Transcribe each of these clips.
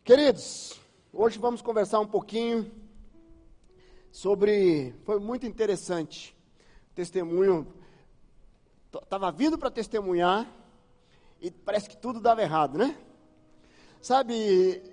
Queridos, hoje vamos conversar um pouquinho sobre, foi muito interessante, testemunho, estava vindo para testemunhar e parece que tudo dava errado, né? Sabe,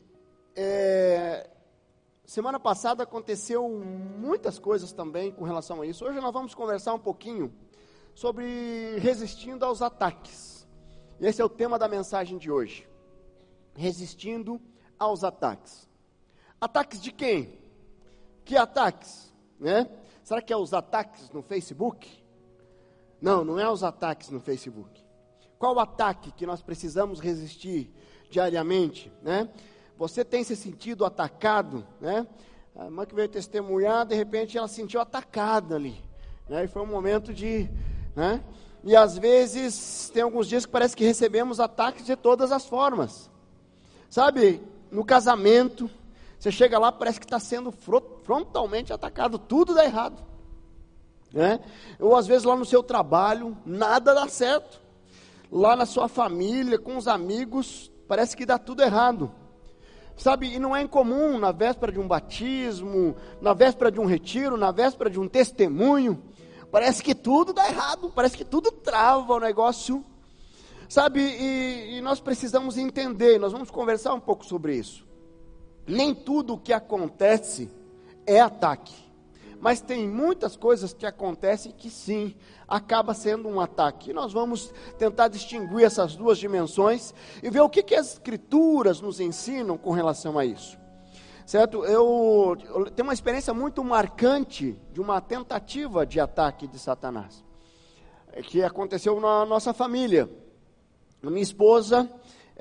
semana passada aconteceu muitas coisas também com relação a isso. Hoje nós vamos conversar um pouquinho sobre resistindo aos ataques. Esse é o tema da mensagem de hoje, resistindo aos ataques. Ataques de quem? Que ataques? Né? Será que é os ataques no Facebook? Não, não é os ataques no Facebook. Qual o ataque que nós precisamos resistir diariamente? Né? Você tem se sentido atacado? Né? A irmã que veio testemunhar, de repente ela se sentiu atacada ali. Né? E foi um momento de... Né? E às vezes, tem alguns dias que parece que recebemos ataques de todas as formas. Sabe, no casamento, você chega lá, parece que está sendo frontalmente atacado, tudo dá errado. Né? Ou às vezes lá no seu trabalho, nada dá certo. Lá na sua família, com os amigos, parece que dá tudo errado. Sabe, e não é incomum na véspera de um batismo, na véspera de um retiro, na véspera de um testemunho, parece que tudo dá errado, parece que tudo trava o negócio. Sabe, e nós precisamos entender, nós vamos conversar um pouco sobre isso. Nem tudo o que acontece é ataque, mas tem muitas coisas que acontecem que sim, acaba sendo um ataque. E nós vamos tentar distinguir essas duas dimensões e ver o que as Escrituras nos ensinam com relação a isso. Certo? Eu tenho uma experiência muito marcante de uma tentativa de ataque de Satanás, que aconteceu na nossa família. A minha esposa,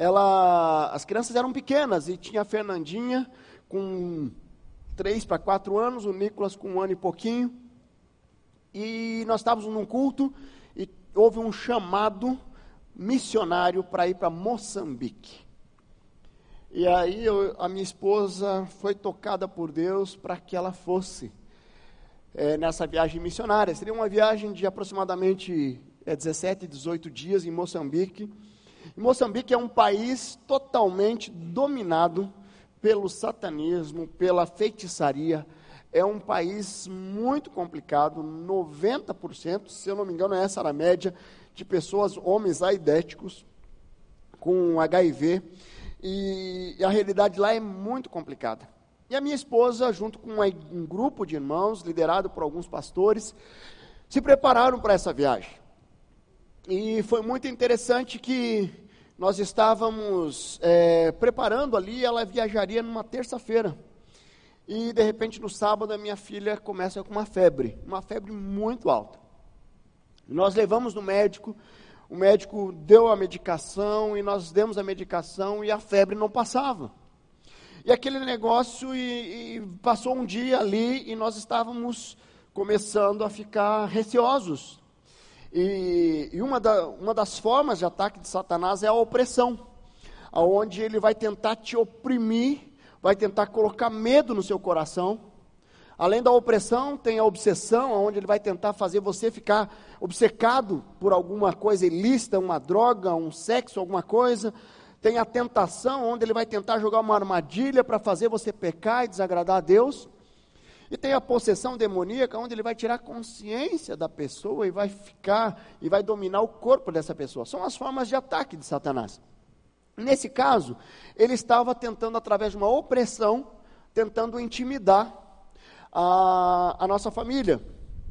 as crianças eram pequenas e tinha a Fernandinha com 3 para 4 anos, o Nicolas com 1 ano e pouquinho, e nós estávamos num culto e houve um chamado missionário para ir para Moçambique. E aí a minha esposa foi tocada por Deus para que ela fosse nessa viagem missionária. Seria uma viagem de aproximadamente 17, 18 dias em Moçambique. E Moçambique é um país totalmente dominado pelo satanismo, pela feitiçaria. É um país muito complicado, 90%, se eu não me engano, essa era a média, de pessoas, homens aidéticos, com HIV, e a realidade lá é muito complicada. E a minha esposa, junto com um grupo de irmãos, liderado por alguns pastores, se prepararam para essa viagem. E foi muito interessante que nós estávamos preparando ali, ela viajaria numa terça-feira. E de repente no sábado a minha filha começa com uma febre muito alta. Nós levamos no médico, o médico deu a medicação e nós demos a medicação e a febre não passava. E aquele negócio, e passou um dia ali e nós estávamos começando a ficar receosos. E uma das formas de ataque de Satanás é a opressão, onde ele vai tentar te oprimir, vai tentar colocar medo no seu coração. Além da opressão, tem a obsessão, onde ele vai tentar fazer você ficar obcecado por alguma coisa ilícita, uma droga, um sexo, alguma coisa. Tem a tentação, onde ele vai tentar jogar uma armadilha para fazer você pecar e desagradar a Deus. E tem a possessão demoníaca, onde ele vai tirar a consciência da pessoa e vai dominar o corpo dessa pessoa. São as formas de ataque de Satanás. Nesse caso, ele estava tentando, através de uma opressão, tentando intimidar a nossa família.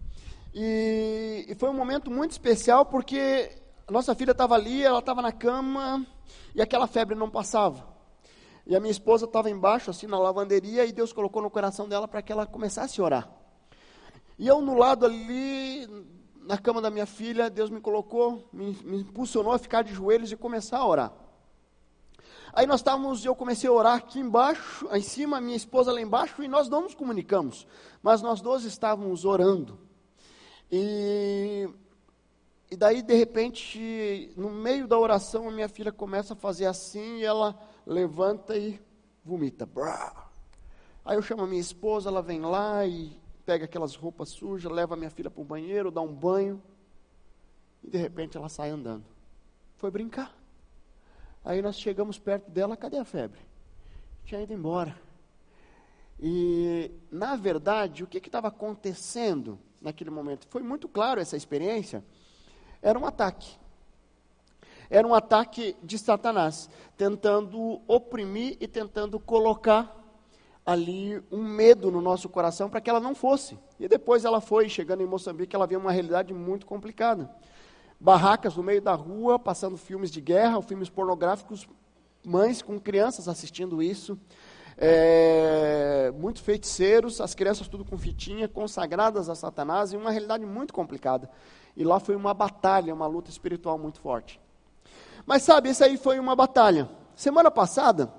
E foi um momento muito especial, porque a nossa filha estava ali, ela estava na cama, e aquela febre não passava. E a minha esposa estava embaixo, assim, na lavanderia, e Deus colocou no coração dela para que ela começasse a orar. E eu, no lado ali, na cama da minha filha, Deus me colocou, me impulsionou a ficar de joelhos e começar a orar. Aí eu comecei a orar aqui embaixo, em cima, minha esposa lá embaixo, e nós não nos comunicamos, mas nós dois estávamos orando. E daí, de repente, no meio da oração, a minha filha começa a fazer assim, e ela levanta e vomita. Aí eu chamo a minha esposa, ela vem lá e pega aquelas roupas sujas, leva a minha filha para o banheiro, dá um banho, e de repente ela sai andando. Foi brincar. Aí nós chegamos perto dela, cadê a febre? tinha ido embora. E, na verdade, o que estava acontecendo naquele momento? Foi muito claro essa experiência. Era um ataque. Era um ataque de Satanás, tentando oprimir e tentando colocar ali um medo no nosso coração para que ela não fosse. E depois ela foi, chegando em Moçambique, ela viu uma realidade muito complicada. Barracas no meio da rua, passando filmes de guerra, filmes pornográficos, mães com crianças assistindo isso, muitos feiticeiros, as crianças tudo com fitinha, consagradas a Satanás, e uma realidade muito complicada. E lá foi uma batalha, uma luta espiritual muito forte. Mas sabe, isso aí foi uma batalha. Semana passada,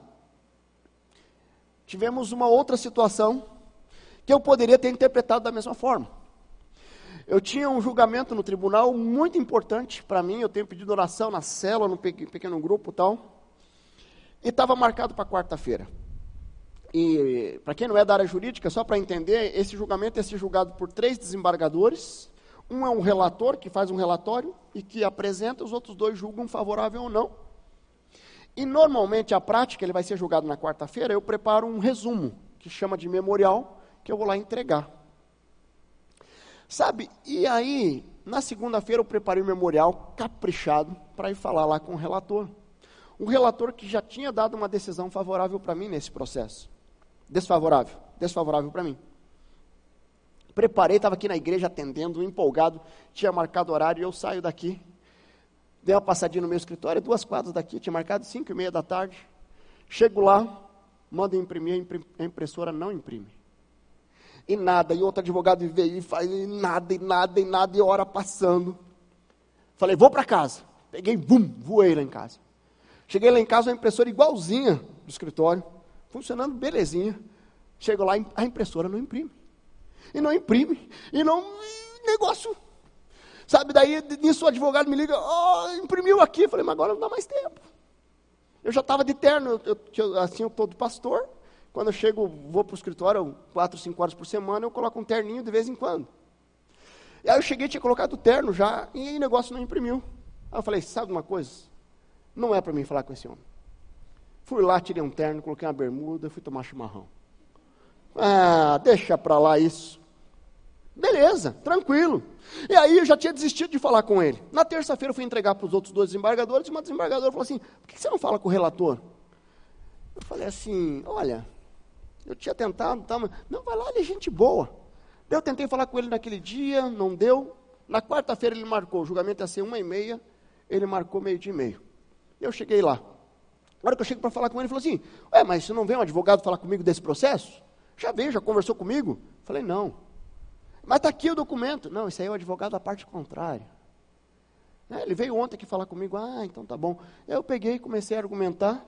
tivemos uma outra situação que eu poderia ter interpretado da mesma forma. Eu tinha um julgamento no tribunal muito importante para mim, eu tenho pedido oração na célula, no pequeno grupo e tal, e estava marcado para quarta-feira. E, para quem não é da área jurídica, só para entender, esse julgamento ia ser julgado por 3 desembargadores. Um é um relator, que faz um relatório e que apresenta, os outros 2 julgam favorável ou não. E normalmente a prática, ele vai ser julgado na quarta-feira, eu preparo um resumo, que chama de memorial, que eu vou lá entregar. Sabe, e aí, na segunda-feira eu preparei um memorial caprichado para ir falar lá com o relator. Um relator que já tinha dado uma decisão favorável para mim nesse processo. Desfavorável para mim. Preparei, estava aqui na igreja atendendo, empolgado, tinha marcado horário e eu saio daqui. Dei uma passadinha no meu escritório, 2 quadras daqui, tinha marcado 5:30 da tarde. Chego lá, mando imprimir, a impressora não imprime. E nada, e outro advogado veio e faz nada, e hora passando. Falei, vou para casa. Peguei, voei lá em casa. Cheguei lá em casa, a impressora igualzinha do escritório, funcionando belezinha. Chego lá, a impressora não imprime. E não imprime, negócio. Sabe, daí nisso o advogado me liga, imprimiu aqui. Falei, mas agora não dá mais tempo. Eu já estava de terno, assim eu estou de pastor. Quando eu chego, vou para o escritório 4, 5 horas por semana, eu coloco um terninho de vez em quando. E aí eu cheguei, tinha colocado o terno já, e aí o negócio não imprimiu. Aí eu falei, sabe uma coisa? Não é para mim falar com esse homem. Fui lá, tirei um terno, coloquei uma bermuda, fui tomar chimarrão. Deixa para lá isso. Beleza, tranquilo. E aí eu já tinha desistido de falar com ele. Na terça-feira eu fui entregar para os outros 2 desembargadores, e uma desembargadora falou assim, por que você não fala com o relator? Eu falei assim, olha, eu tinha tentado, mas não, vai lá, ele é gente boa. Eu tentei falar com ele naquele dia, não deu. Na quarta-feira ele marcou, o julgamento ia ser 1:30, ele marcou 12:30. Eu cheguei lá. Na hora que eu chego para falar com ele, ele falou assim, mas você não vem um advogado falar comigo desse processo? Já veio, já conversou comigo? Falei, não. Mas está aqui o documento. Não, esse aí é o advogado da parte contrária. Ele veio ontem aqui falar comigo, então tá bom. Eu peguei e comecei a argumentar,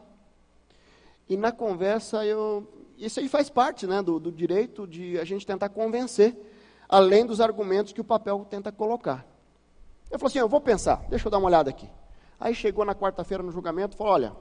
e na conversa isso aí faz parte, né, do direito de a gente tentar convencer, além dos argumentos que o papel tenta colocar. Eu falei assim, eu vou pensar, deixa eu dar uma olhada aqui. Aí chegou na quarta-feira no julgamento, falou, olha,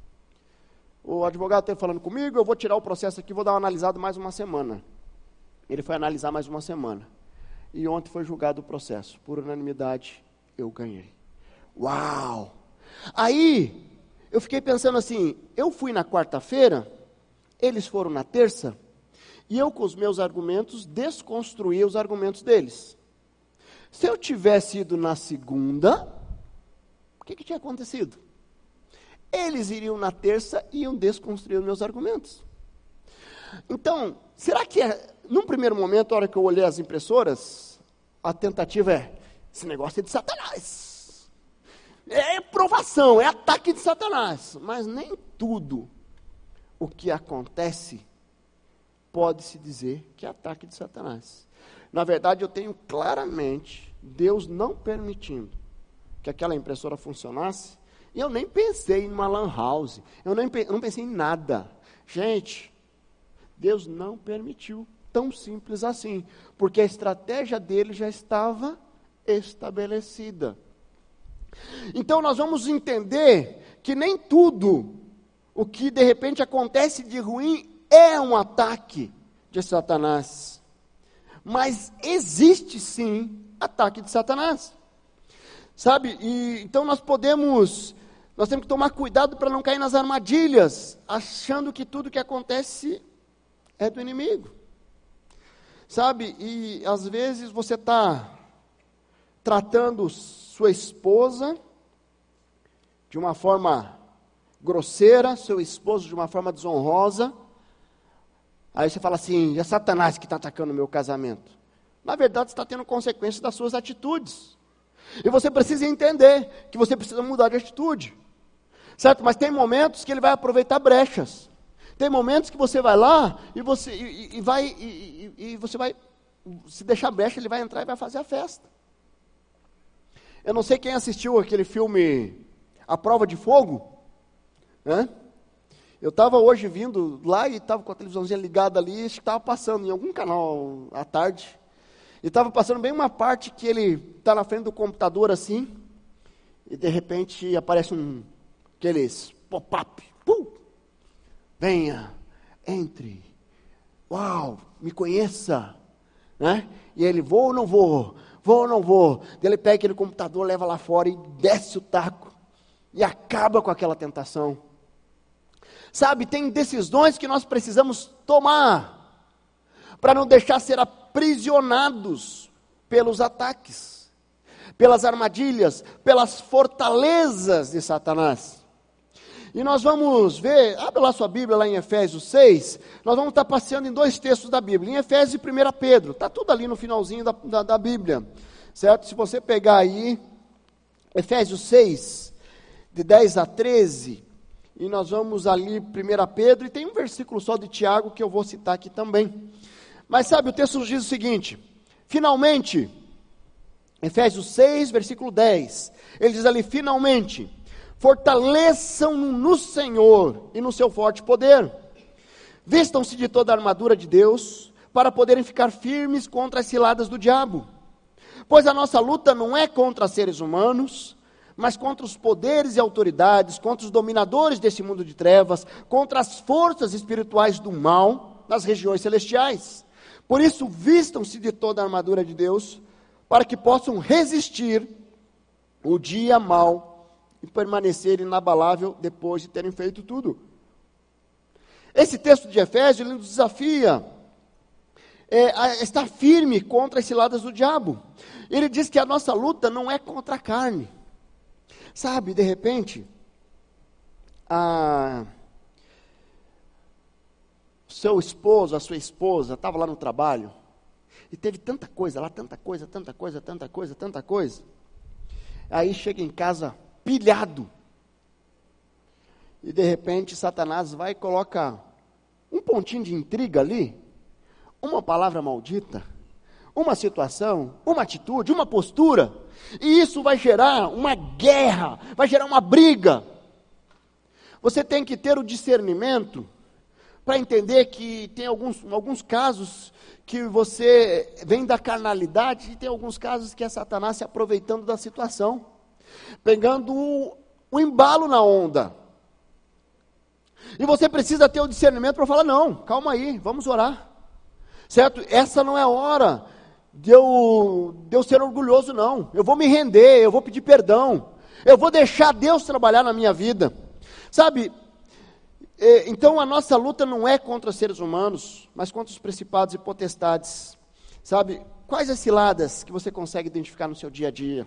o advogado está falando comigo, eu vou tirar o processo aqui, vou dar uma analisada mais uma semana. Ele foi analisar mais uma semana. E ontem foi julgado o processo. Por unanimidade, eu ganhei. Uau! Aí, eu fiquei pensando assim, eu fui na quarta-feira, eles foram na terça, e eu com os meus argumentos, desconstruí os argumentos deles. Se eu tivesse ido na segunda, o que tinha acontecido? Eles iriam na terça e iam desconstruir os meus argumentos. Então, será que num primeiro momento, a hora que eu olhei as impressoras, a tentativa esse negócio é de Satanás. É provação, é ataque de Satanás. Mas nem tudo o que acontece pode-se dizer que é ataque de Satanás. Na verdade, eu tenho claramente Deus não permitindo que aquela impressora funcionasse, e eu nem pensei em uma lan house, eu não pensei em nada. Gente, Deus não permitiu, tão simples assim, porque a estratégia dele já estava estabelecida. Então nós vamos entender que nem tudo o que de repente acontece de ruim é um ataque de Satanás, mas existe sim ataque de Satanás, sabe? E então nós podemos Nós temos que tomar cuidado para não cair nas armadilhas, achando que tudo que acontece é do inimigo. Sabe, e às vezes você está tratando sua esposa de uma forma grosseira, seu esposo de uma forma desonrosa. Aí você fala assim, é Satanás que está atacando o meu casamento. Na verdade, você está tendo consequências das suas atitudes. E você precisa entender que você precisa mudar de atitude. Certo? Mas tem momentos que ele vai aproveitar brechas. Tem momentos que você vai lá e você vai, se deixar brecha, ele vai entrar e vai fazer a festa. Eu não sei quem assistiu aquele filme A Prova de Fogo, né? Eu estava hoje vindo lá e estava com a televisãozinha ligada ali, acho que estava passando em algum canal à tarde, e estava passando bem uma parte que ele está na frente do computador assim, e de repente aparece aqueles pop-up, venha, entre, uau, me conheça, né? E ele, vou ou não vou? Vou ou não vou? Daí ele pega aquele computador, leva lá fora e desce o taco, e acaba com aquela tentação. Sabe, tem decisões que nós precisamos tomar, para não deixar ser aprisionados pelos ataques, pelas armadilhas, pelas fortalezas de Satanás. E nós vamos ver, abre lá sua Bíblia, lá em Efésios 6, nós vamos estar passeando em 2 textos da Bíblia, em Efésios e 1 Pedro, está tudo ali no finalzinho da Bíblia, certo? Se você pegar aí, Efésios 6, de 10 a 13, e nós vamos ali, 1 Pedro, e tem um versículo só de Tiago que eu vou citar aqui também. Mas sabe, o texto diz o seguinte, finalmente, Efésios 6, versículo 10, ele diz ali, finalmente, fortaleçam no Senhor e no seu forte poder. Vistam-se de toda a armadura de Deus, para poderem ficar firmes contra as ciladas do diabo. Pois a nossa luta não é contra seres humanos, mas contra os poderes e autoridades, contra os dominadores desse mundo de trevas, contra as forças espirituais do mal nas regiões celestiais. Por isso, vistam-se de toda a armadura de Deus, para que possam resistir o dia mau e permanecer inabalável depois de terem feito tudo. Esse texto de Efésios, ele nos desafia a estar firme contra as ciladas do diabo. Ele diz que a nossa luta não é contra a carne. Sabe, de repente, seu esposo, a sua esposa, estava lá no trabalho, e teve tanta coisa lá, tanta coisa. Aí chega em casa pilhado, e de repente Satanás vai e coloca um pontinho de intriga ali, uma palavra maldita, uma situação, uma atitude, uma postura, e isso vai gerar uma guerra, vai gerar uma briga. Você tem que ter o discernimento para entender que tem alguns casos que você vem da carnalidade, e tem alguns casos que é Satanás se aproveitando da situação, pegando o embalo na onda. E você precisa ter o discernimento para falar, não, calma aí, vamos orar. Certo? Essa não é a hora de eu ser orgulhoso, não. Eu vou me render, eu vou pedir perdão. Eu vou deixar Deus trabalhar na minha vida. Sabe, então a nossa luta não é contra seres humanos, mas contra os principados e potestades. Sabe, quais as ciladas que você consegue identificar no seu dia a dia?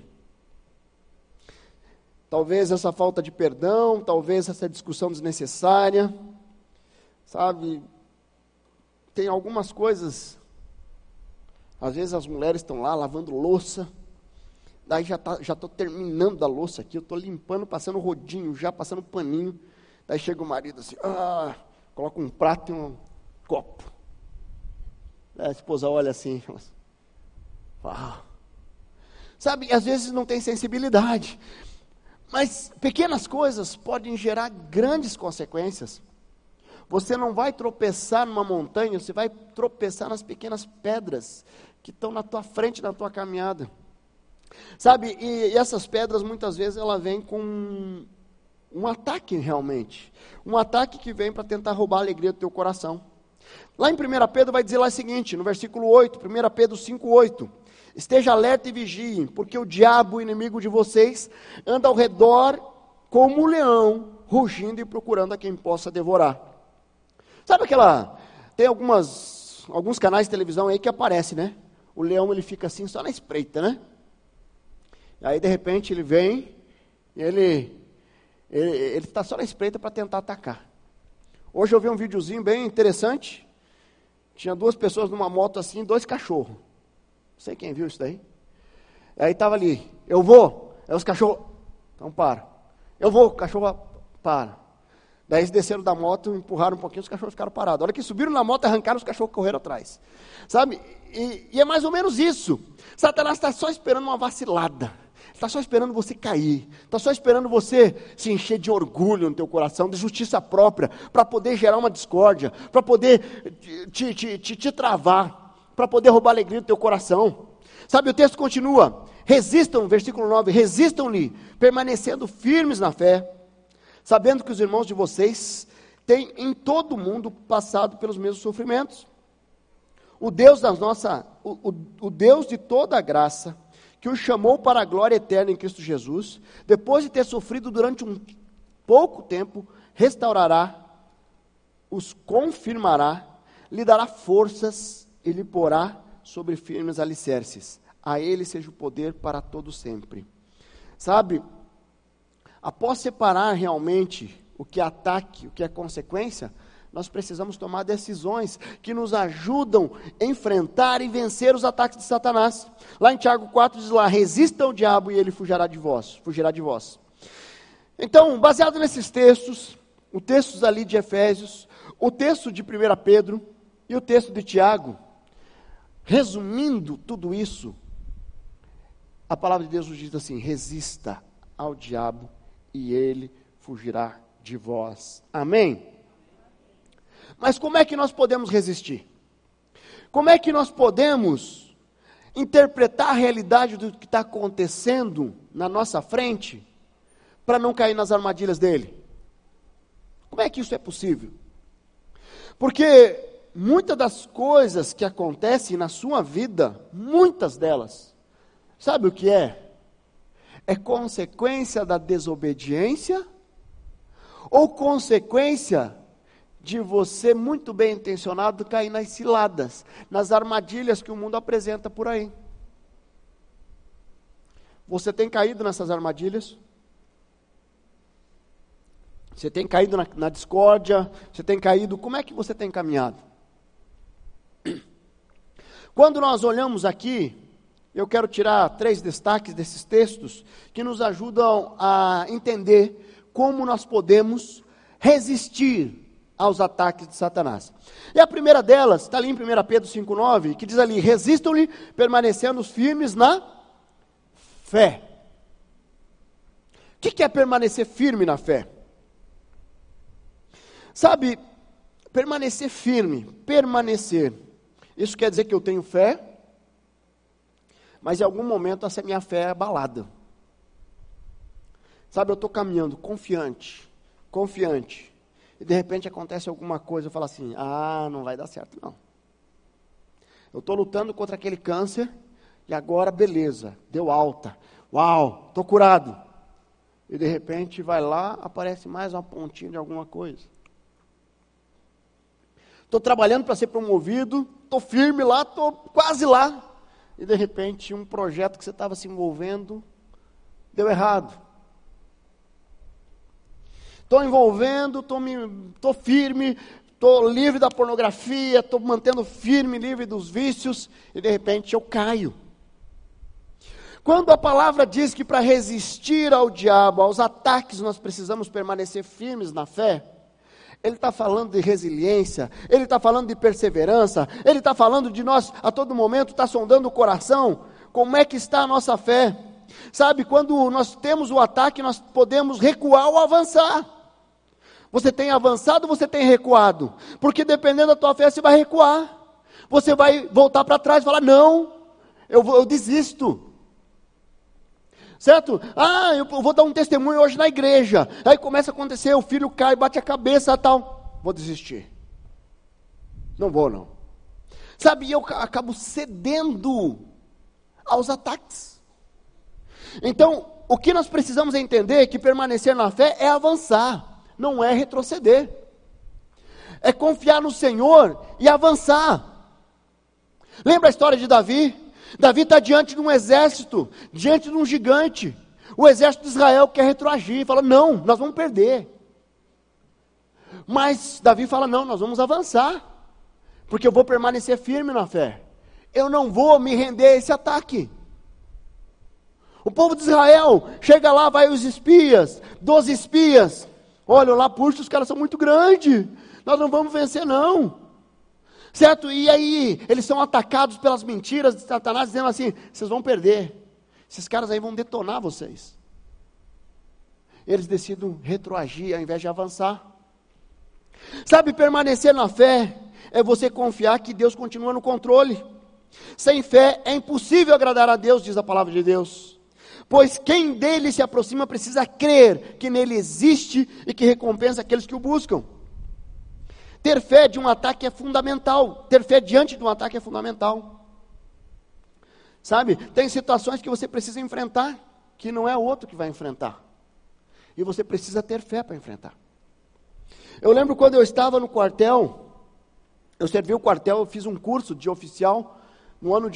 Talvez essa falta de perdão, talvez essa discussão desnecessária, sabe, tem algumas coisas, às vezes as mulheres estão lá lavando louça, daí já estou terminando a louça aqui, eu estou limpando, passando rodinho, já passando paninho, daí chega o marido assim, coloca um prato e um copo, daí a esposa olha assim, fala assim, uau. Sabe, às vezes não tem sensibilidade, mas pequenas coisas podem gerar grandes consequências. Você não vai tropeçar numa montanha, você vai tropeçar nas pequenas pedras que estão na tua frente, na tua caminhada. Sabe, e essas pedras muitas vezes ela vem com um ataque realmente. Um ataque que vem para tentar roubar a alegria do teu coração. Lá em 1 Pedro vai dizer lá o seguinte, no versículo 8, 1 Pedro 5:8. Esteja alerta e vigiem, porque o diabo, o inimigo de vocês, anda ao redor como um leão, rugindo e procurando a quem possa devorar. Sabe tem alguns canais de televisão aí que aparece, né? O leão, ele fica assim, só na espreita, né? Aí, de repente, ele vem, e ele está só na espreita para tentar atacar. Hoje eu vi um videozinho bem interessante. Tinha 2 pessoas numa moto assim, 2 cachorros. Não sei quem viu isso daí. Aí estava ali, eu vou. Aí os cachorros, então para. Eu vou, o cachorro para. Daí eles desceram da moto, empurraram um pouquinho, os cachorros ficaram parados. A hora que subiram na moto, arrancaram, os cachorros correram atrás. Sabe? E é mais ou menos isso. Satanás está só esperando uma vacilada. Está só esperando você cair. Está só esperando você se encher de orgulho no teu coração, de justiça própria, para poder gerar uma discórdia, para poder te travar, para poder roubar a alegria do teu coração. Sabe, o texto continua. Resistam, versículo 9, resistam-lhe, permanecendo firmes na fé, sabendo que os irmãos de vocês têm em todo o mundo passado pelos mesmos sofrimentos. O Deus o Deus de toda a graça, que os chamou para a glória eterna em Cristo Jesus, depois de ter sofrido durante um pouco tempo, restaurará, os confirmará, lhe dará forças e lhe porá sobre firmes alicerces. A ele seja o poder para todo sempre. Sabe, após separar realmente o que é ataque, o que é consequência, nós precisamos tomar decisões que nos ajudam a enfrentar e vencer os ataques de Satanás. Lá em Tiago 4 diz lá, resista ao diabo e ele fugirá de vós. Então, baseado nesses textos, os textos ali de Efésios, o texto de 1 Pedro e o texto de Tiago, resumindo tudo isso, a palavra de Deus nos diz assim, resista ao diabo e ele fugirá de vós. Amém? Mas como é que nós podemos resistir? Como é que nós podemos interpretar a realidade do que está acontecendo na nossa frente, para não cair nas armadilhas dele? Como é que isso é possível? Porque muitas das coisas que acontecem na sua vida, muitas delas, sabe o que é? É consequência da desobediência, ou consequência de você, muito bem intencionado, cair nas ciladas, nas armadilhas que o mundo apresenta por aí. Você tem caído nessas armadilhas? Você tem caído na discórdia? Você tem caído, como é que você tem caminhado? Quando nós olhamos aqui, eu quero tirar 3 destaques desses textos, que nos ajudam a entender como nós podemos resistir aos ataques de Satanás. E a primeira delas, está ali em 1 Pedro 5,9, que diz ali, resistam-lhe, permanecendo firmes na fé. O que é permanecer firme na fé? Sabe, permanecer firme, isso quer dizer que eu tenho fé, mas em algum momento essa minha fé é abalada. Sabe, eu estou caminhando confiante, e de repente acontece alguma coisa, eu falo assim, não vai dar certo não. Eu estou lutando contra aquele câncer, e agora beleza, deu alta, uau, estou curado. E de repente vai lá, aparece mais uma pontinha de alguma coisa. Estou trabalhando para ser promovido, estou firme lá, estou quase lá. E de repente um projeto que você estava se envolvendo, deu errado. Estou envolvendo, estou firme, estou livre da pornografia, estou mantendo firme, livre dos vícios, e de repente eu caio. Quando a palavra diz que para resistir ao diabo, aos ataques, nós precisamos permanecer firmes na fé, ele está falando de resiliência, ele está falando de perseverança, ele está falando de nós, a todo momento, está sondando o coração, como é que está a nossa fé. Sabe, quando nós temos o ataque, nós podemos recuar ou avançar. Você tem avançado, você tem recuado, porque dependendo da tua fé, você vai recuar, você vai voltar para trás e falar, não, eu desisto. Certo? Eu vou dar um testemunho hoje na igreja. Aí começa a acontecer, o filho cai, bate a cabeça, tal. Vou desistir. Não vou, não. Sabe, eu acabo cedendo aos ataques. Então, o que nós precisamos entender é que permanecer na fé é avançar, não é retroceder. É confiar no Senhor e avançar. Lembra a história de Davi? Davi está diante de um exército, diante de um gigante. O exército de Israel quer retroagir, fala, não, nós vamos perder. Mas Davi fala, não, nós vamos avançar, porque eu vou permanecer firme na fé. Eu não vou me render a esse ataque. O povo de Israel, chega lá, vai os espias, 12 espias, olha lá, puxa, os caras são muito grandes, nós não vamos vencer não, certo? E aí, eles são atacados pelas mentiras de Satanás, dizendo assim, vocês vão perder, esses caras aí vão detonar vocês. Eles decidem retroagir ao invés de avançar. Sabe, permanecer na fé é você confiar que Deus continua no controle. Sem fé é impossível agradar a Deus, diz a palavra de Deus. Pois quem dele se aproxima precisa crer que nele existe e que recompensa aqueles que o buscam. Ter fé de um ataque é fundamental. Ter fé diante de um ataque é fundamental. Sabe, tem situações que você precisa enfrentar, que não é outro que vai enfrentar. E você precisa ter fé para enfrentar. Eu lembro quando eu estava no quartel, eu servi o quartel, eu fiz um curso de oficial no ano de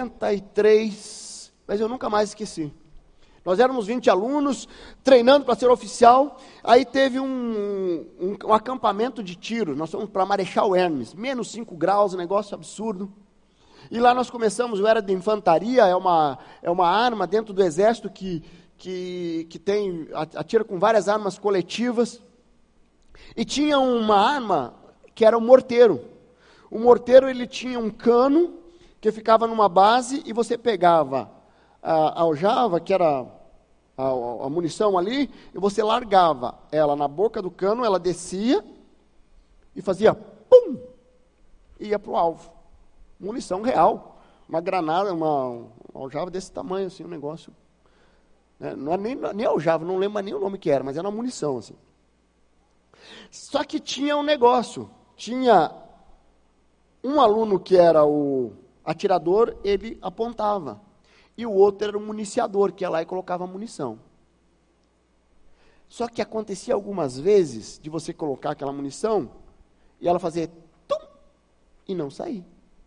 93, mas eu nunca mais esqueci. Nós éramos 20 alunos, treinando para ser oficial, aí teve um acampamento de tiro, nós fomos para Marechal Hermes, menos 5 graus, um negócio absurdo. E lá nós começamos, eu era de infantaria, é uma arma dentro do exército que atira com várias armas coletivas. E tinha uma arma que era o morteiro. O morteiro, ele tinha um cano que ficava numa base e você pegava a aljava, que era a munição ali, e você largava ela na boca do cano, ela descia e fazia pum, e ia para o alvo. Munição real, uma granada, uma aljava desse tamanho, assim, um negócio. Né? Não é nem aljava, não lembro nem o nome que era, mas era uma munição, assim. Só que tinha um negócio, tinha um aluno que era o atirador, ele apontava. E o outro era o municiador, que ia lá e colocava munição. Só que acontecia algumas vezes de você colocar aquela munição e ela fazer tum e não sair.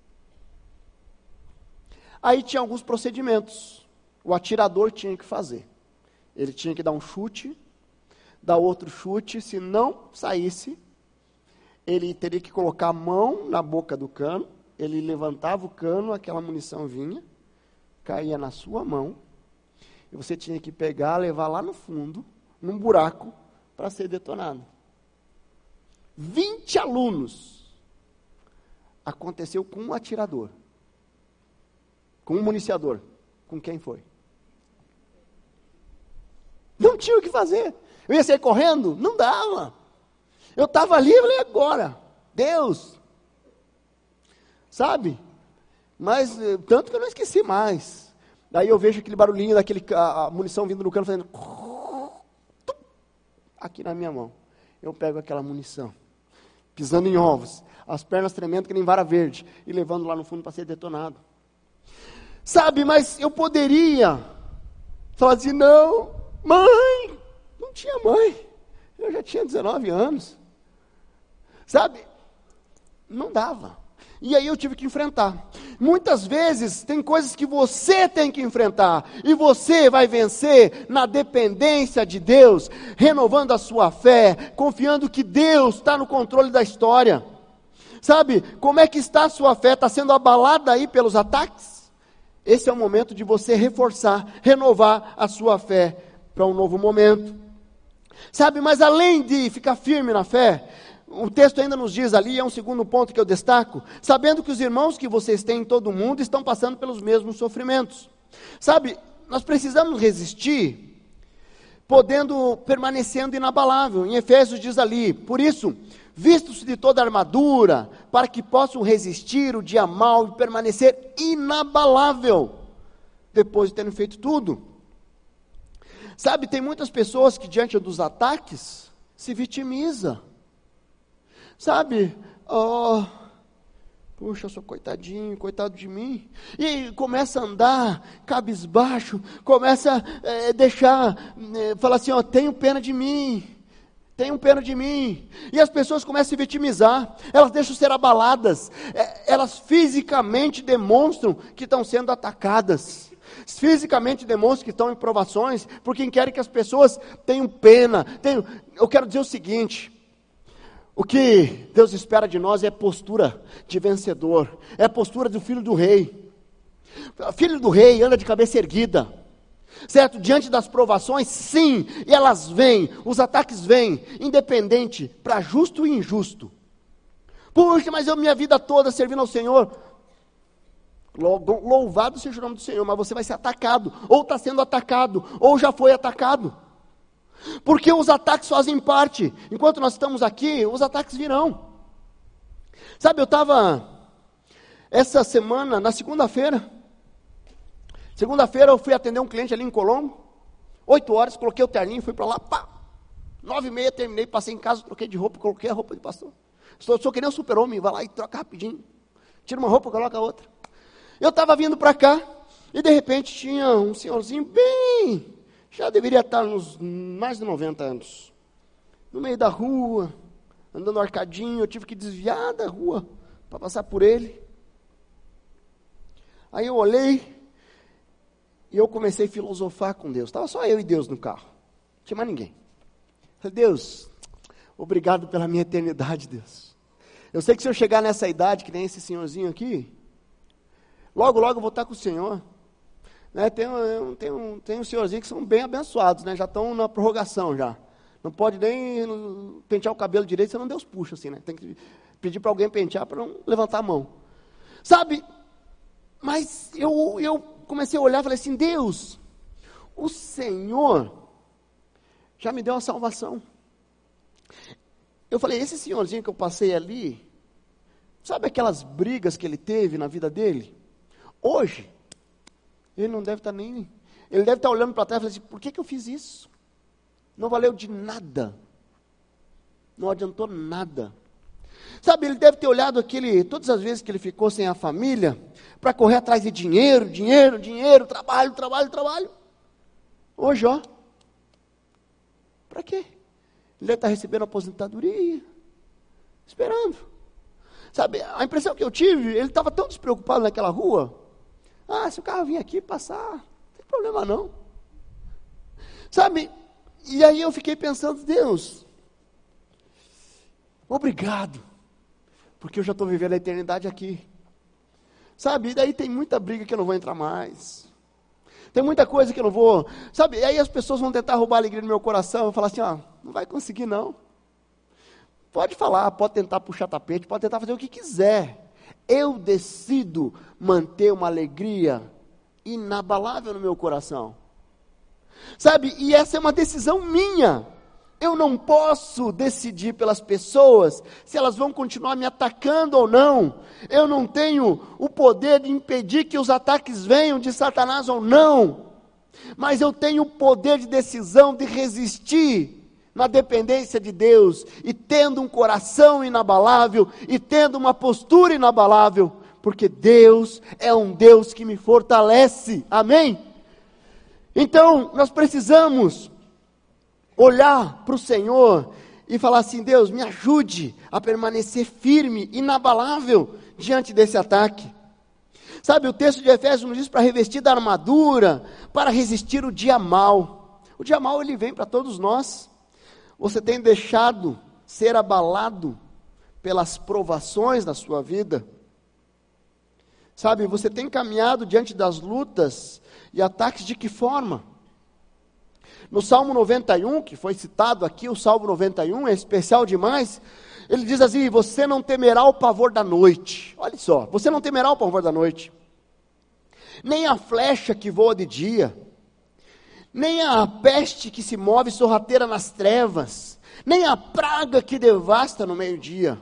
Aí tinha alguns procedimentos. O atirador tinha que fazer. Ele tinha que dar um chute, dar outro chute, se não saísse, ele teria que colocar a mão na boca do cano, ele levantava o cano, aquela munição vinha, caía na sua mão, e você tinha que pegar, levar lá no fundo, num buraco, para ser detonado. 20 alunos. Aconteceu com um atirador. Com um municiador. Com quem foi? Não tinha o que fazer. Eu ia sair correndo? Não dava. Eu estava ali, eu falei, agora, Deus. Sabe? Mas, tanto que eu não esqueci mais. Daí eu vejo aquele barulhinho, a munição vindo do cano, fazendo... Aqui na minha mão. Eu pego aquela munição, pisando em ovos, as pernas tremendo que nem vara verde, e levando lá no fundo para ser detonado. Sabe, mas eu poderia falar assim, não, mãe, não tinha mãe, eu já tinha 19 anos. Sabe, não dava. E aí eu tive que enfrentar. Muitas vezes tem coisas que você tem que enfrentar, e você vai vencer na dependência de Deus, renovando a sua fé, confiando que Deus está no controle da história. Sabe, como é que está a sua fé? Está sendo abalada aí pelos ataques? Esse é o momento de você reforçar, renovar a sua fé para um novo momento. Sabe, mas além de ficar firme na fé, o texto ainda nos diz ali, é um segundo ponto que eu destaco, sabendo que os irmãos que vocês têm em todo o mundo estão passando pelos mesmos sofrimentos. Sabe, nós precisamos resistir, permanecendo inabalável. Em Efésios diz ali, por isso, vistos de toda a armadura, para que possam resistir o dia mau e permanecer inabalável, depois de terem feito tudo. Sabe, tem muitas pessoas que diante dos ataques, se vitimizam. Sabe, Puxa, eu sou coitadinho, coitado de mim. E começa a andar cabisbaixo, começa a falar assim, tenho pena de mim. Tenham pena de mim. E as pessoas começam a se vitimizar, elas deixam ser abaladas, elas fisicamente demonstram que estão sendo atacadas, fisicamente demonstram que estão em provações, porque querem que as pessoas tenham pena. Eu quero dizer o seguinte: o que Deus espera de nós é postura de vencedor, é a postura do filho do rei. O filho do rei anda de cabeça erguida, certo? Diante das provações, sim, e elas vêm, os ataques vêm, independente, para justo e injusto. Puxa, mas eu minha vida toda servindo ao Senhor. Louvado seja o nome do Senhor, mas você vai ser atacado, ou está sendo atacado, ou já foi atacado. Porque os ataques fazem parte. Enquanto nós estamos aqui, os ataques virão. Sabe, eu estava essa semana, na segunda-feira eu fui atender um cliente ali em Colombo, 8 horas, coloquei o terninho, fui para lá, 9h30 terminei, passei em casa, troquei de roupa, coloquei a roupa de pastor. Sou que nem um super-homem, vai lá e troca rapidinho, tira uma roupa, coloca outra. Eu estava vindo para cá, e de repente tinha um senhorzinho bem, já deveria estar uns mais de 90 anos, no meio da rua, andando arcadinho, eu tive que desviar da rua, para passar por ele. Aí eu olhei, e eu comecei a filosofar com Deus. Estava só eu e Deus no carro. Não tinha mais ninguém. Falei, Deus, obrigado pela minha eternidade, Deus. Eu sei que se eu chegar nessa idade, que nem esse senhorzinho aqui, logo eu vou estar com o Senhor. Né? Tem um senhorzinho que são bem abençoados, né? Já estão na prorrogação já. Não pode nem pentear o cabelo direito, senão Deus puxa assim, né? Tem que pedir para alguém pentear para não levantar a mão. Sabe? Mas eu comecei a olhar e falei assim, Deus, o Senhor já me deu a salvação. Eu falei, esse senhorzinho que eu passei ali, sabe aquelas brigas que ele teve na vida dele? Hoje, ele não deve estar ele deve estar olhando para trás e falando assim, por que eu fiz isso? Não valeu de nada, não adiantou nada. Sabe, ele deve ter olhado todas as vezes que ele ficou sem a família, para correr atrás de dinheiro, trabalho. Hoje, para quê? Ele deve estar recebendo aposentadoria, esperando. Sabe, a impressão que eu tive, ele estava tão despreocupado naquela rua. Se o carro vir aqui passar, não tem problema não. Sabe, e aí eu fiquei pensando, Deus, obrigado, porque eu já estou vivendo a eternidade aqui. Sabe, e daí tem muita briga que eu não vou entrar mais. Tem muita coisa que eu não vou. Sabe, e aí as pessoas vão tentar roubar a alegria do meu coração. Eu vou falar assim, não vai conseguir não. Pode falar, pode tentar puxar tapete, pode tentar fazer o que quiser. Eu decido manter uma alegria inabalável no meu coração. Sabe, e essa é uma decisão minha. Eu não posso decidir pelas pessoas se elas vão continuar me atacando ou não. Eu não tenho o poder de impedir que os ataques venham de Satanás ou não. Mas eu tenho o poder de decisão de resistir na dependência de Deus. E tendo um coração inabalável, e tendo uma postura inabalável. Porque Deus é um Deus que me fortalece. Amém? Então, nós precisamos olhar para o Senhor e falar assim, Deus, me ajude a permanecer firme, inabalável, diante desse ataque. Sabe, o texto de Efésios nos diz para revestir da armadura, para resistir o dia mau. O dia mau, ele vem para todos nós. Você tem deixado ser abalado pelas provações da sua vida? Sabe, você tem caminhado diante das lutas e ataques de que forma? No Salmo 91, que foi citado aqui, o Salmo 91 é especial demais, ele diz assim, você não temerá o pavor da noite. Olha só, você não temerá o pavor da noite, nem a flecha que voa de dia, nem a peste que se move sorrateira nas trevas, nem a praga que devasta no meio-dia.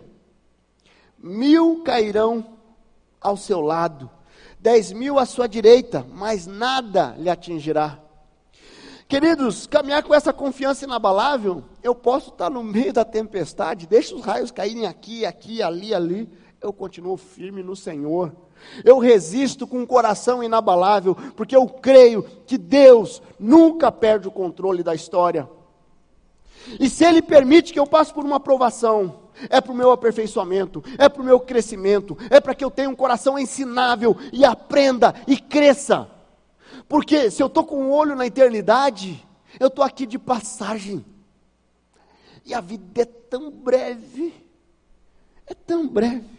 1000 cairão ao seu lado, 10.000 à sua direita, mas nada lhe atingirá. Queridos, caminhar com essa confiança inabalável, eu posso estar no meio da tempestade, deixa os raios caírem aqui, ali, eu continuo firme no Senhor. Eu resisto com um coração inabalável, porque eu creio que Deus nunca perde o controle da história. E se Ele permite que eu passe por uma provação, é para o meu aperfeiçoamento, é para o meu crescimento, é para que eu tenha um coração ensinável e aprenda e cresça. Porque se eu estou com um olho na eternidade, eu estou aqui de passagem. E a vida é tão breve, é tão breve.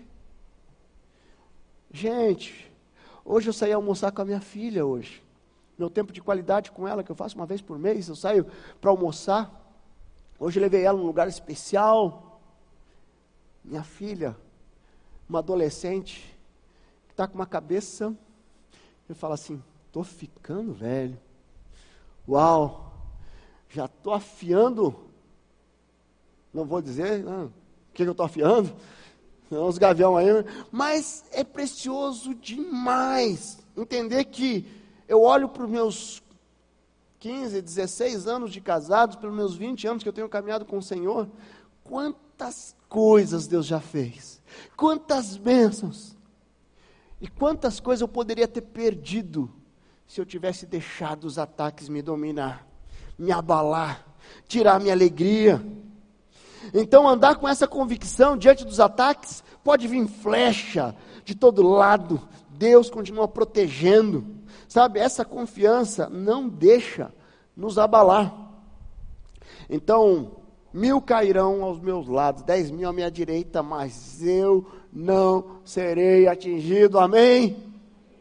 Gente, hoje eu saí almoçar com a minha filha hoje. Meu tempo de qualidade com ela, que eu faço uma vez por mês, eu saio para almoçar. Hoje eu levei ela num lugar especial. Minha filha, uma adolescente, que está com uma cabeça, eu falo assim, estou ficando velho. Uau, já estou afiando, não vou dizer o que eu estou afiando, os gavião aí, mas é precioso demais entender que eu olho para os meus 15, 16 anos de casados, pelos meus 20 anos que eu tenho caminhado com o Senhor, quantas coisas Deus já fez, quantas bênçãos, e quantas coisas eu poderia ter perdido, se eu tivesse deixado os ataques me dominar, me abalar, tirar minha alegria. Então andar com essa convicção diante dos ataques, pode vir flecha de todo lado, Deus continua protegendo, sabe, essa confiança não deixa nos abalar. Então, 1000 cairão aos meus lados, 10.000 à minha direita, mas eu não serei atingido, amém?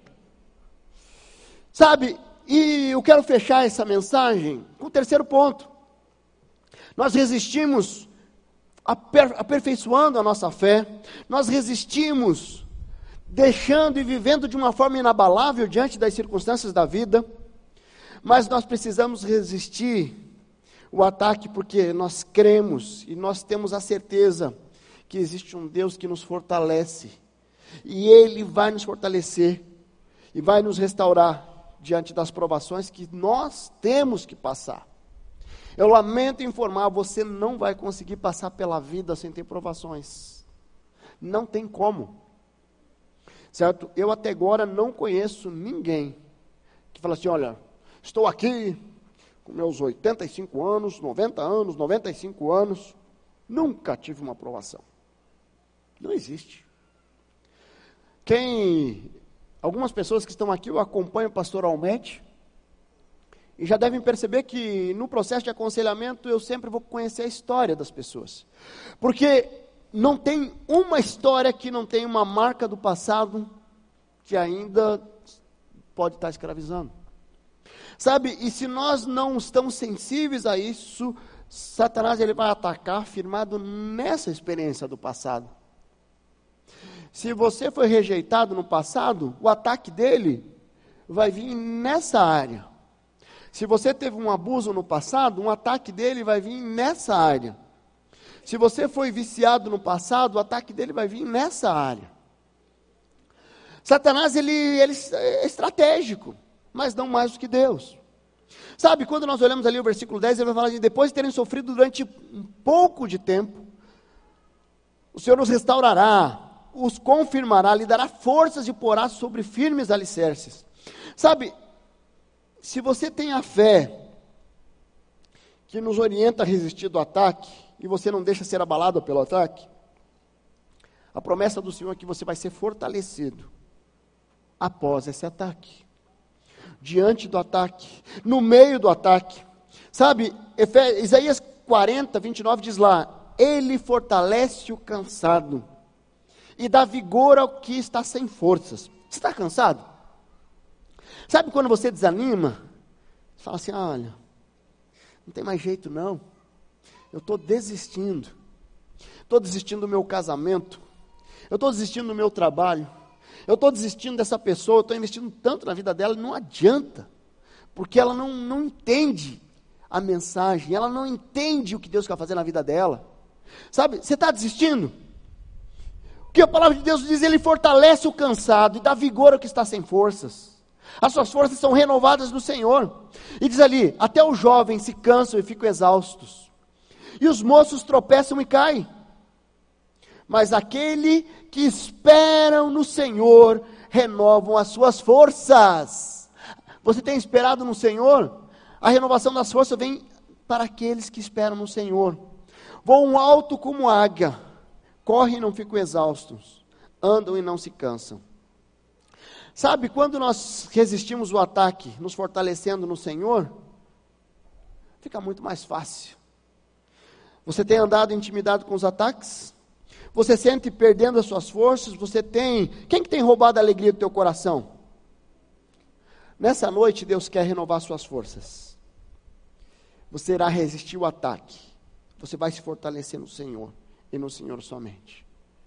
Sabe, e eu quero fechar essa mensagem com o terceiro ponto. Nós resistimos aperfeiçoando a nossa fé, nós resistimos deixando e vivendo de uma forma inabalável diante das circunstâncias da vida, mas nós precisamos resistir o ataque porque nós cremos e nós temos a certeza que existe um Deus que nos fortalece, e Ele vai nos fortalecer e vai nos restaurar diante das provações que nós temos que passar. Eu lamento informar, você não vai conseguir passar pela vida sem ter provações. Não tem como. Certo? Eu até agora não conheço ninguém que fala assim, olha, estou aqui com meus 85 anos, 90 anos, 95 anos, nunca tive uma provação. Não existe. Algumas pessoas que estão aqui, eu acompanho pastoralmente, e já devem perceber que no processo de aconselhamento eu sempre vou conhecer a história das pessoas. Porque não tem uma história que não tem uma marca do passado que ainda pode estar escravizando. Sabe, e se nós não estamos sensíveis a isso, Satanás ele vai atacar firmado nessa experiência do passado. Se você foi rejeitado no passado, o ataque dele vai vir nessa área. Se você teve um abuso no passado, um ataque dele vai vir nessa área. Se você foi viciado no passado, o ataque dele vai vir nessa área. Satanás, ele é estratégico, mas não mais do que Deus. Sabe, quando nós olhamos ali o versículo 10, ele vai falar assim, depois de terem sofrido durante um pouco de tempo, o Senhor nos restaurará, os confirmará, lhe dará forças e porá sobre firmes alicerces. Sabe, se você tem a fé que nos orienta a resistir do ataque, e você não deixa ser abalado pelo ataque, a promessa do Senhor é que você vai ser fortalecido após esse ataque, diante do ataque, no meio do ataque. Sabe, Isaías 40, 29 diz lá, Ele fortalece o cansado e dá vigor ao que está sem forças. Você está cansado? Sabe quando você desanima? Você fala assim, olha, não tem mais jeito não, eu estou desistindo do meu casamento, eu estou desistindo do meu trabalho, eu estou desistindo dessa pessoa, eu estou investindo tanto na vida dela, não adianta, porque ela não entende a mensagem, ela não entende o que Deus quer fazer na vida dela. Sabe, você está desistindo? O que a palavra de Deus diz, Ele fortalece o cansado e dá vigor ao que está sem forças. As suas forças são renovadas no Senhor. E diz ali, até os jovens se cansam e ficam exaustos, e os moços tropeçam e caem. Mas aquele que esperam no Senhor renovam as suas forças. Você tem esperado no Senhor? A renovação das forças vem para aqueles que esperam no Senhor. Voam alto como águia, correm e não ficam exaustos, andam e não se cansam. Sabe, quando nós resistimos o ataque, nos fortalecendo no Senhor, fica muito mais fácil. Você tem andado intimidado com os ataques? Você sente perdendo as suas forças? Quem que tem roubado a alegria do teu coração? Nessa noite, Deus quer renovar suas forças. Você irá resistir o ataque. Você vai se fortalecer no Senhor, e no Senhor somente.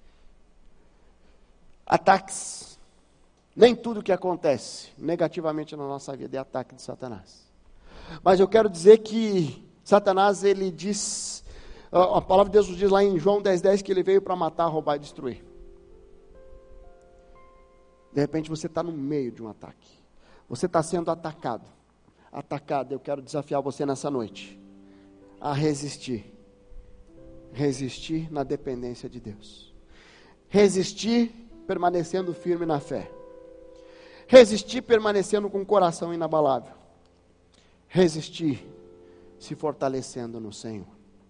Ataques. Nem tudo que acontece negativamente na nossa vida é ataque de Satanás. Mas eu quero dizer que Satanás, ele diz, a palavra de Deus nos diz lá em João 10:10 que ele veio para matar, roubar e destruir. De repente você está no meio de um ataque. Você está sendo atacado. Eu quero desafiar você nessa noite a resistir. Resistir na dependência de Deus. Resistir permanecendo firme na fé. Resistir permanecendo com o coração inabalável. Resistir se fortalecendo no Senhor.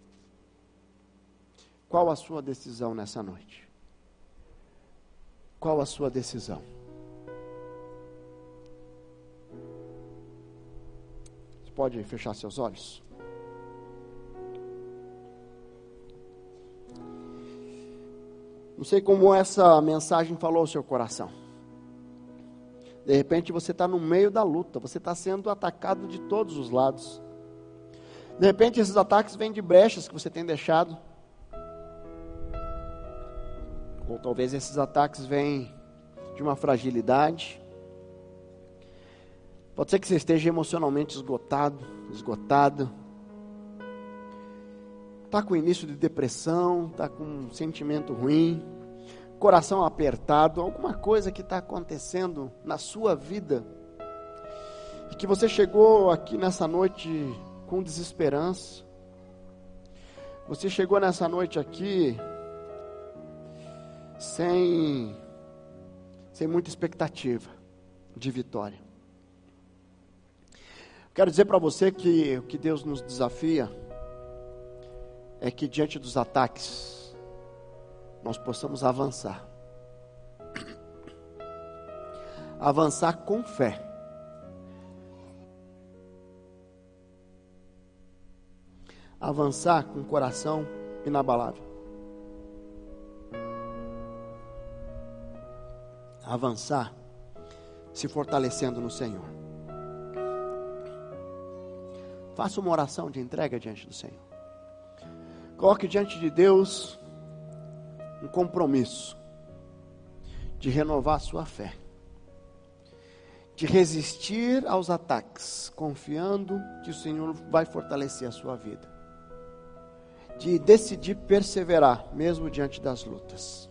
Qual a sua decisão nessa noite? Qual a sua decisão? Você pode fechar seus olhos? Não sei como essa mensagem falou ao seu coração. De repente você está no meio da luta, você está sendo atacado de todos os lados. De repente esses ataques vêm de brechas que você tem deixado. Ou talvez esses ataques vêm de uma fragilidade. Pode ser que você esteja emocionalmente esgotado. Está com início de depressão, está com um sentimento ruim, coração apertado, alguma coisa que está acontecendo na sua vida, e que você chegou aqui nessa noite com desesperança, você chegou nessa noite aqui sem muita expectativa de vitória. Quero dizer para você que o que Deus nos desafia é que diante dos ataques, nós possamos avançar. Avançar com fé. Avançar com o coração inabalável. Avançar se fortalecendo no Senhor. Faça uma oração de entrega diante do Senhor. Coloque diante de Deus um compromisso de renovar a sua fé, de resistir aos ataques, confiando que o Senhor vai fortalecer a sua vida, de decidir perseverar mesmo diante das lutas.